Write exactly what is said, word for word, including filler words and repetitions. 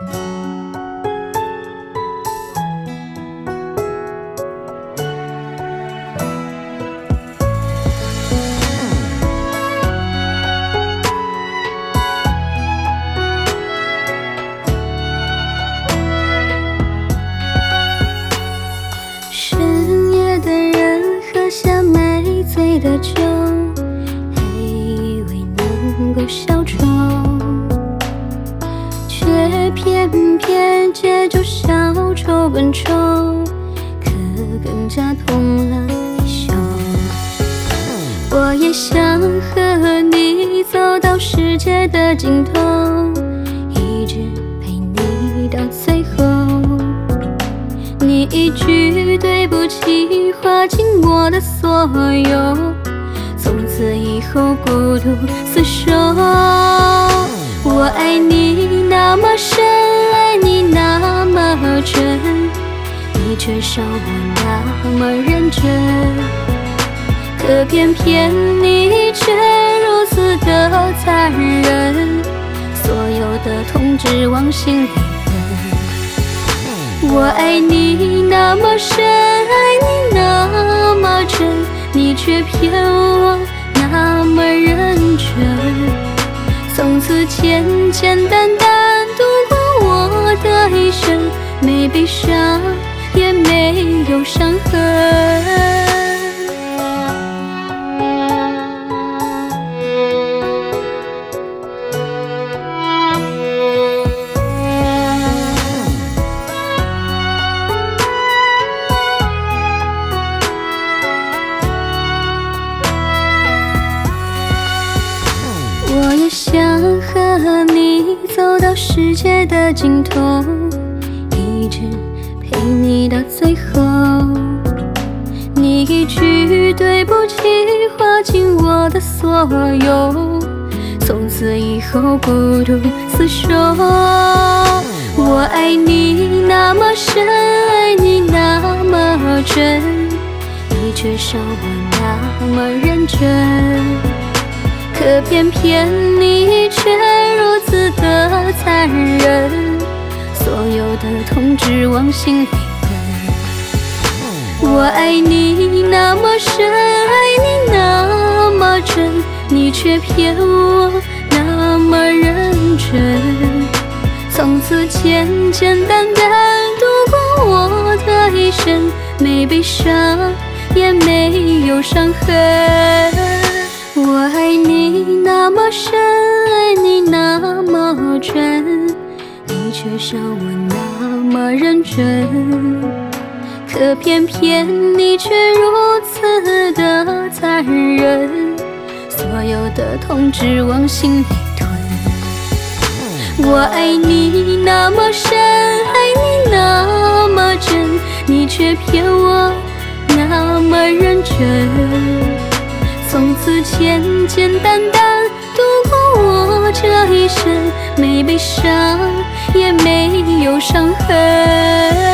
深夜的人喝下没醉的酒，还以为能够消愁，却偏偏借酒消愁更愁，可更加痛了一宿。我也想和你走到世界的尽头，一直陪你到最后。你一句对不起划进我的所有，从此以后孤独厮守。我爱你那么深，爱你那么真，你却少我那么认真，可偏偏你却如此的残忍，所有的痛只往心里吞。我爱你那么深，爱你那么真，你却骗我那么认真，从此简简单单度过我的一生，没悲伤也没有伤痕。我也想和你走到世界的尽头，一直陪你到最后。你一句对不起划进我的所有，从此以后孤独厮守。我爱你那么深，爱你那么真，你却少我那么认真，可偏偏你却如此的残忍，所有的痛只往心里吞。我爱你那么深，爱你那么真，你却骗我那么认真，从此简简单单度过我的一生，没悲伤也没有伤痕。我爱你那么深，爱你那么真，你却少我那么认真，可偏偏你却如此的残忍，所有的痛只往心里吞。我爱你那么深，爱你那么真，你却骗我那么认真，从此简简单单度过我这一生，没悲伤也没有伤痕。